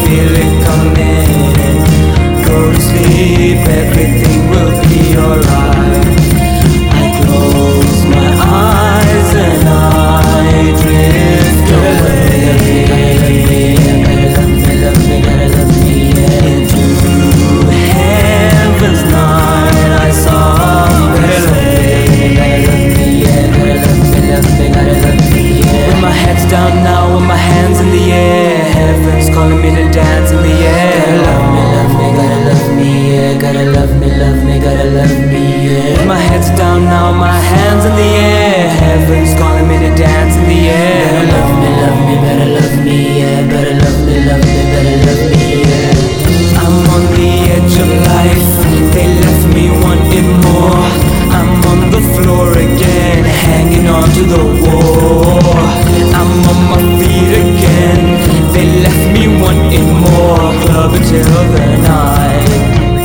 feel it coming. Go to sleep, everything will be alright. I close my eyes and I drift away. Gotta love me, into heaven's night I saw her say. Gotta love me. With my head's down now, with my hands in the air, heaven's calling me to dance in the air. Gotta love me, yeah. Gotta love me, gotta love me, yeah. With my head's down now, my hands in the air, heaven's calling me to dance in the air. Better love me, yeah. Better love me, better love me, yeah. I'm on the edge of life, they left me wanting more. I'm on the floor again, hanging on to the wall. I'm on my feet again, they left me wanting more. Club until the night.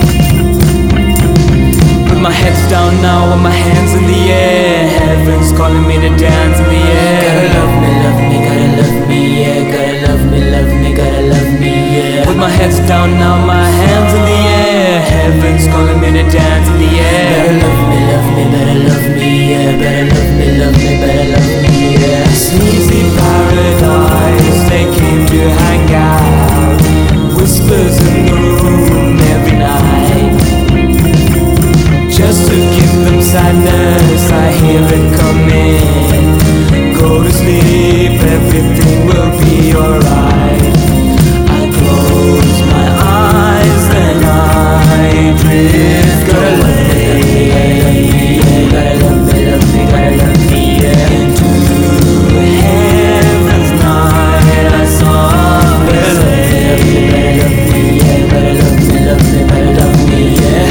With my head's down now, with my hands in the air, heaven's calling me to dance in the air. Gotta love me, gotta love me, yeah. Gotta love me, gotta love me, yeah. With my head's down now, my hands in the air, heaven's calling me to dance in the air. Better love me, yeah. Better love me, better love me, yeah. Sneezy paradise, they came to hang out. Whispers in the room every night, just to give them sadness. I hear it coming. Go to sleep, everything will be alright. I close my eyes and I drift away. Gotta love me, gotta love me, yeah. Into heaven's night I saw her say. Better love me, better love me, yeah.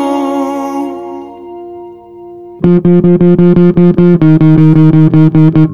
I know.